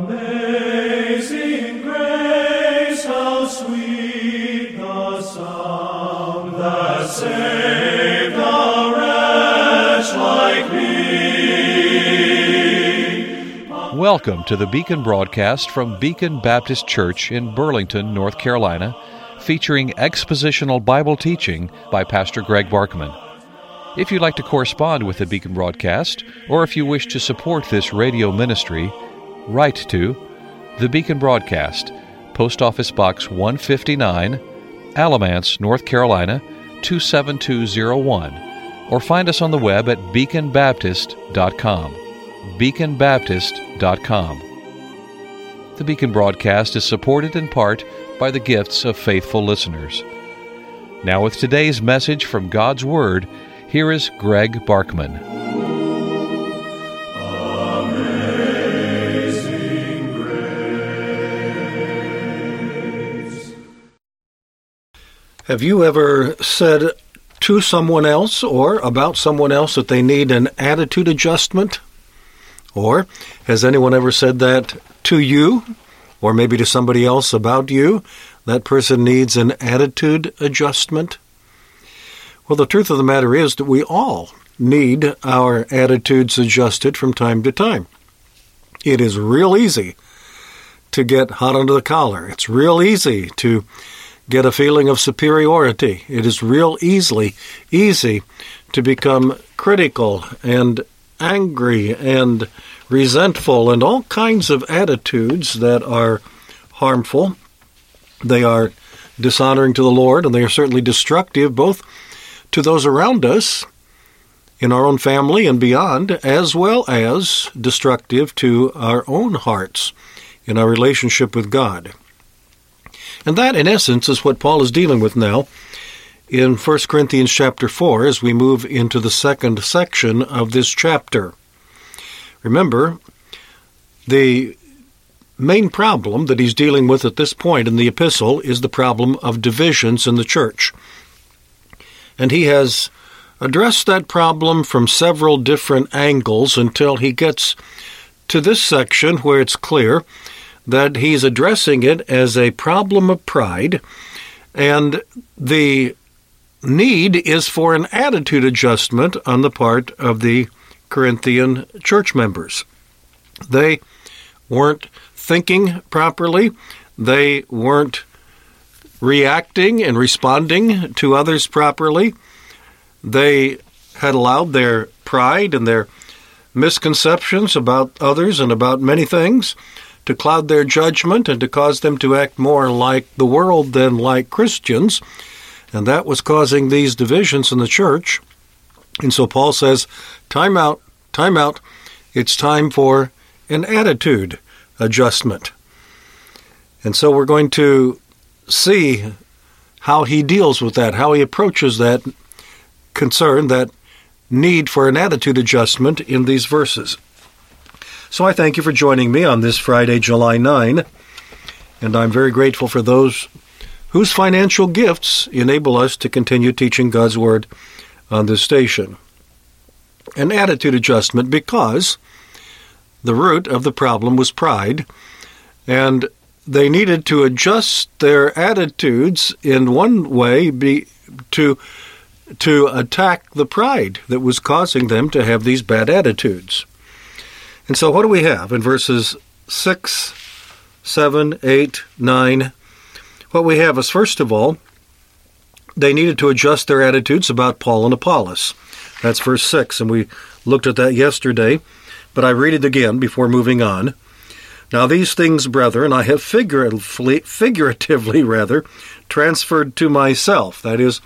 Amazing grace, how sweet the sound that saved a wretch like me. Welcome to the Beacon broadcast from Beacon Baptist Church in Burlington, North Carolina, featuring expositional Bible teaching by Pastor Greg Barkman. If you'd like to correspond with the Beacon broadcast, or if you wish to support this radio ministry, write to the Beacon Broadcast, Post Office Box 159, Alamance, North Carolina 27201, or find us on the web at beaconbaptist.com. beaconbaptist.com. The Beacon broadcast is supported in part by the gifts of faithful listeners. Now with today's message from God's Word, here is Greg Barkman. Amazing grace. Have you ever said to someone else or about someone else that they need an attitude adjustment? Or has anyone ever said that to you, or maybe to somebody else about you? That person needs an attitude adjustment? Well, the truth of the matter is that we all need our attitudes adjusted from time to time. It is real easy to get hot under the collar. It's real easy to get a feeling of superiority. It is real easy to become critical and angry and resentful and all kinds of attitudes that are harmful. They are dishonoring to the Lord, and they are certainly destructive both to those around us in our own family and beyond, as well as destructive to our own hearts in our relationship with God. And that, in essence, is what Paul is dealing with now in 1 Corinthians chapter 4 as we move into the second section of this chapter. Remember, the main problem that he's dealing with at this point in the epistle is the problem of divisions in the church. And he has addressed that problem from several different angles until he gets to this section where it's clear that he's addressing it as a problem of pride, and the need is for an attitude adjustment on the part of the Corinthian church members. They weren't thinking properly. They weren't reacting and responding to others properly. They had allowed their pride and their misconceptions about others and about many things to cloud their judgment and to cause them to act more like the world than like Christians. And that was causing these divisions in the church. And so Paul says, time out. It's time for an attitude adjustment. And so we're going to see how he deals with that, how he approaches that concern, that need for an attitude adjustment in these verses. So I thank you for joining me on this Friday, July 9, and I'm very grateful for those whose financial gifts enable us to continue teaching God's Word on this station. An attitude adjustment because the root of the problem was pride, and they needed to adjust their attitudes in one way to attack the pride that was causing them to have these bad attitudes. And so what do we have in verses 6, 7, 8, 9? What we have is, first of all, they needed to adjust their attitudes about Paul and Apollos. That's verse 6, and we looked at that yesterday, but I read it again before moving on. Now these things, brethren, I have figuratively transferred to myself. That is,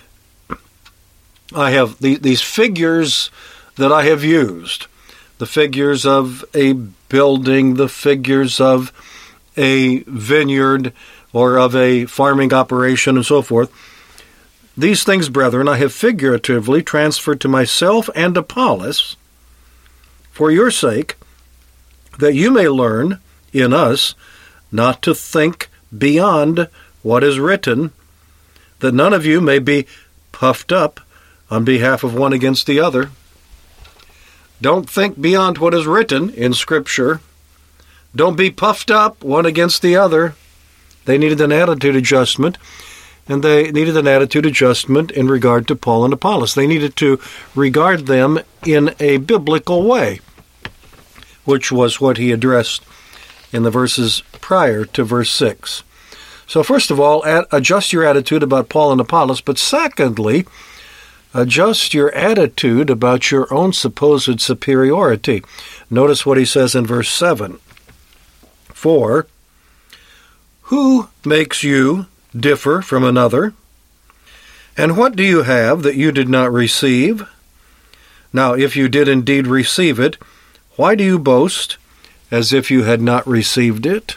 I have these figures that I have used, the figures of a building, the figures of a vineyard or of a farming operation and so forth. These things, brethren, I have figuratively transferred to myself and Apollos for your sake, that you may learn in us not to think beyond what is written, that none of you may be puffed up on behalf of one against the other. Don't think beyond what is written in Scripture. Don't be puffed up one against the other. They needed an attitude adjustment, and they needed an attitude adjustment in regard to Paul and Apollos. They needed to regard them in a biblical way, which was what he addressed in the verses prior to verse 6. So first of all, adjust your attitude about Paul and Apollos, but secondly, adjust your attitude about your own supposed superiority. Notice what he says in verse 7. For who makes you differ from another? And what do you have that you did not receive? Now, if you did indeed receive it, why do you boast as if you had not received it?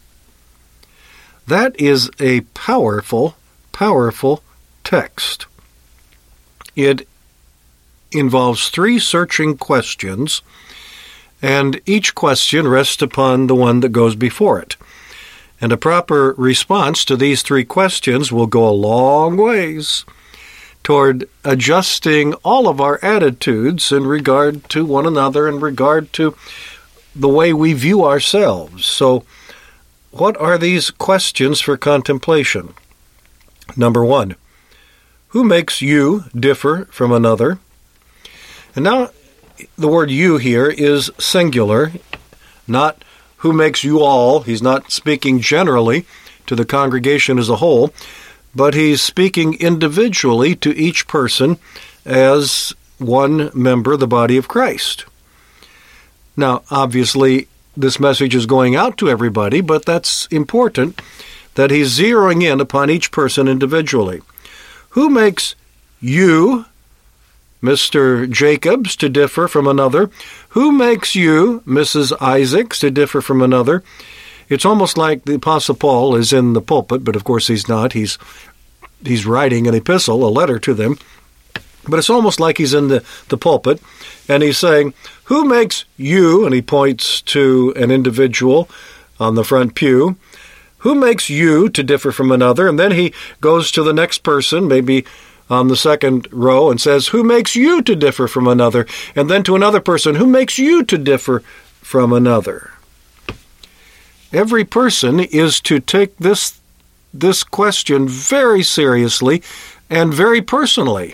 That is a powerful, powerful text. It involves 3 searching questions, and each question rests upon the one that goes before it. And a proper response to these 3 questions will go a long ways toward adjusting all of our attitudes in regard to one another, in regard to the way we view ourselves. So, what are these questions for contemplation? Number 1, who makes you differ from another? And now, the word you here is singular, not who makes you all. He's not speaking generally to the congregation as a whole, but he's speaking individually to each person as one member of the body of Christ. Now, obviously, this message is going out to everybody, but that's important that he's zeroing in upon each person individually. Who makes you, Mr. Jacobs, to differ from another? Who makes you, Mrs. Isaacs, to differ from another? It's almost like the Apostle Paul is in the pulpit, but of course he's not. He's writing an epistle, a letter to them. But it's almost like he's in the pulpit, and he's saying, who makes you, and he points to an individual on the front pew, who makes you to differ from another? And then he goes to the next person, maybe on the second row, and says, who makes you to differ from another? And then to another person, who makes you to differ from another? Every person is to take this question very seriously and very personally.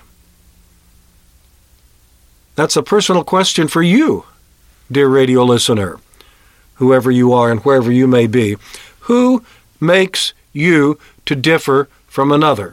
That's a personal question for you, dear radio listener, whoever you are and wherever you may be. Who makes you to differ from another?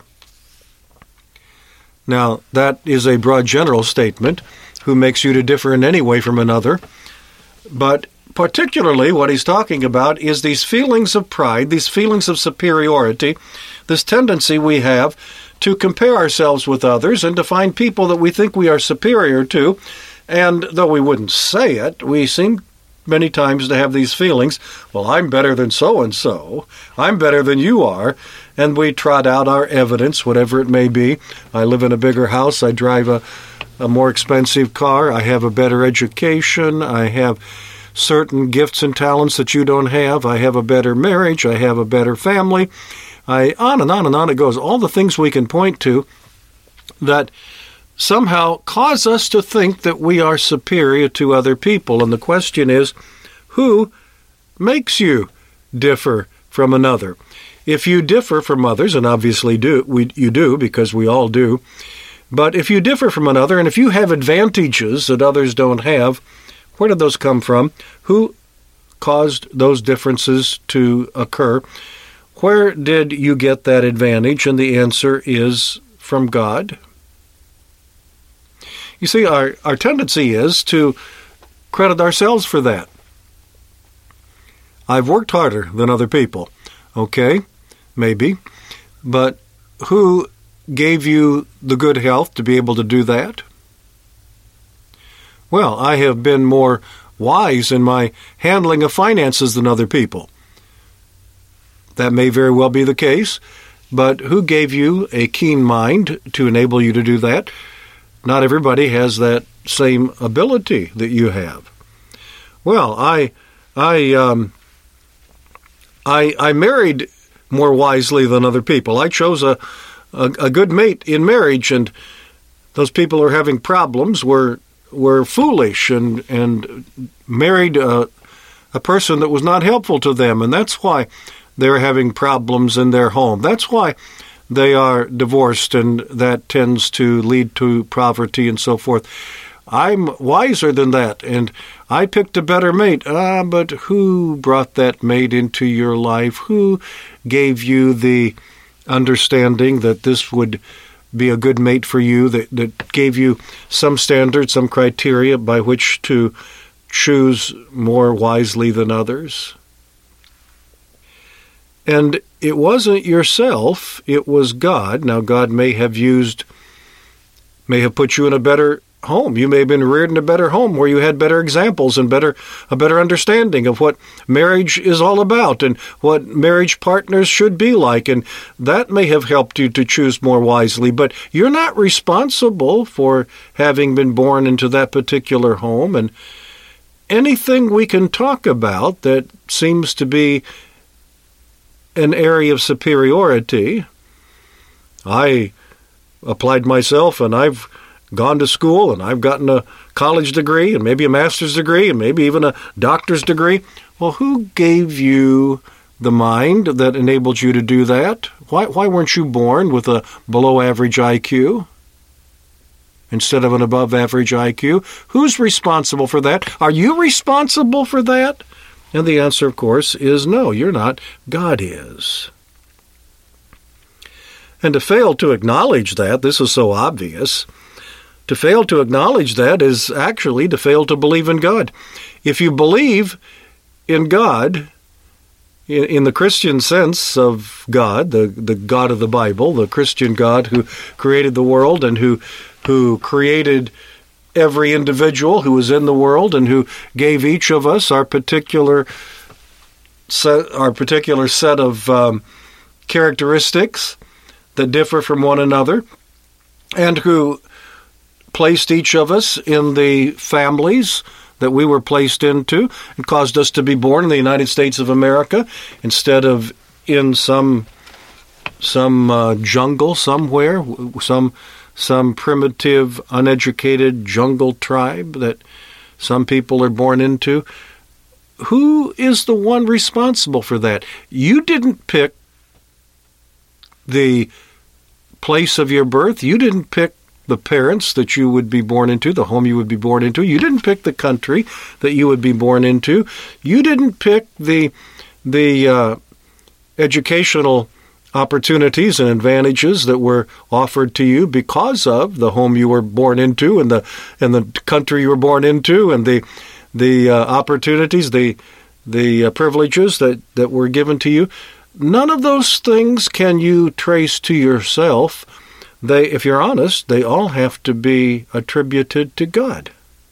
Now, that is a broad general statement, who makes you to differ in any way from another. But particularly what he's talking about is these feelings of pride, these feelings of superiority, this tendency we have to compare ourselves with others and to find people that we think we are superior to. And though we wouldn't say it, we seem many times to have these feelings, well, I'm better than so-and-so, I'm better than you are, and we trot out our evidence, whatever it may be. I live in a bigger house, I drive a more expensive car, I have a better education, I have certain gifts and talents that you don't have, I have a better marriage, I have a better family, on and on and on it goes. All the things we can point to that somehow cause us to think that we are superior to other people. And the question is, who makes you differ from another? If you differ from others, and obviously you do, because we all do, but if you differ from another, and if you have advantages that others don't have, where did those come from? Who caused those differences to occur? Where did you get that advantage? And the answer is from God. You see, our tendency is to credit ourselves for that. I've worked harder than other people. Okay, maybe. But who gave you the good health to be able to do that? Well, I have been more wise in my handling of finances than other people. That may very well be the case, but who gave you a keen mind to enable you to do that? Not everybody has that same ability that you have. Well, I married more wisely than other people. I chose a good mate in marriage, and those people who are having problems were foolish and married a a person that was not helpful to them, and that's why they're having problems in their home. That's why they are divorced, and that tends to lead to poverty and so forth. I'm wiser than that, and I picked a better mate. But who brought that mate into your life? Who gave you the understanding that this would be a good mate for you, that gave you some standard, some criteria by which to choose more wisely than others? And it wasn't yourself, it was God. Now, God may have put you in a better home. You may have been reared in a better home where you had better examples and a better understanding of what marriage is all about and what marriage partners should be like. And that may have helped you to choose more wisely. But you're not responsible for having been born into that particular home. And anything we can talk about that seems to be an area of superiority. I applied myself, and I've gone to school, and I've gotten a college degree, and maybe a master's degree, and maybe even a doctor's degree. Well, who gave you the mind that enabled you to do that? Why weren't you born with a below-average IQ instead of an above-average IQ? Who's responsible for that? Are you responsible for that? And the answer, of course, is no, you're not. God is. And to fail to acknowledge that, this is so obvious, to fail to acknowledge that is actually to fail to believe in God. If you believe in God, in the Christian sense of God, the God of the Bible, the Christian God who created the world and who created every individual who was in the world and who gave each of us our particular set of characteristics that differ from one another, and who placed each of us in the families that we were placed into and caused us to be born in the United States of America instead of in some jungle somewhere, some primitive, uneducated jungle tribe that some people are born into. Who is the one responsible for that? You didn't pick the place of your birth. You didn't pick the parents that you would be born into, the home you would be born into. You didn't pick the country that you would be born into. You didn't pick the educational opportunities and advantages that were offered to you because of the home you were born into and the country you were born into and the opportunities, the privileges that were given to you. None of those things can you trace to yourself. If you're honest, they all have to be attributed to God.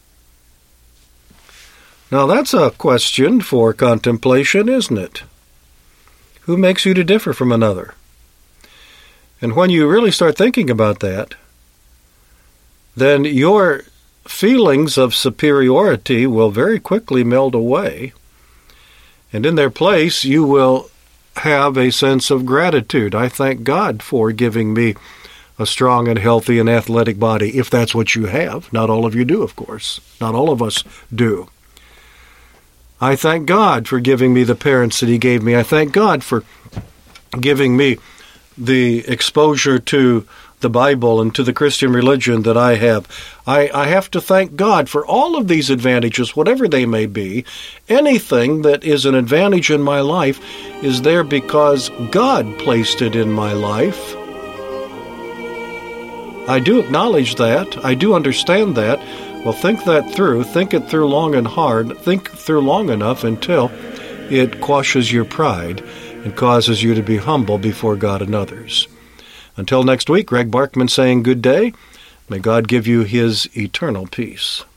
Now that's a question for contemplation, isn't it? Who makes you to differ from another? And when you really start thinking about that, then your feelings of superiority will very quickly melt away, and in their place you will have a sense of gratitude. I thank God for giving me a strong and healthy and athletic body, if that's what you have. Not all of you do, of course. Not all of us do. I thank God for giving me the parents that He gave me. I thank God for giving me the exposure to the Bible and to the Christian religion that I have. I have to thank God for all of these advantages, whatever they may be. Anything that is an advantage in my life is there because God placed it in my life. I do acknowledge that. I do understand that. Well, think that through. Think it through long and hard. Think through long enough until it quashes your pride and causes you to be humble before God and others. Until next week, Greg Barkman saying good day. May God give you His eternal peace.